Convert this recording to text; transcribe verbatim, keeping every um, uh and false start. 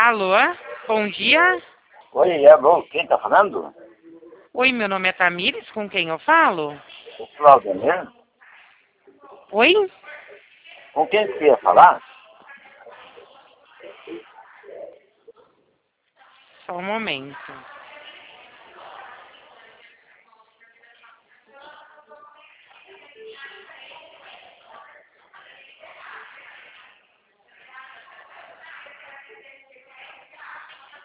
Alô? Bom dia. Oi, alô, quem tá falando? Oi, meu nome é Tamires, com quem eu falo? O Cláudio mesmo? Oi? Com quem você ia falar? Só um momento.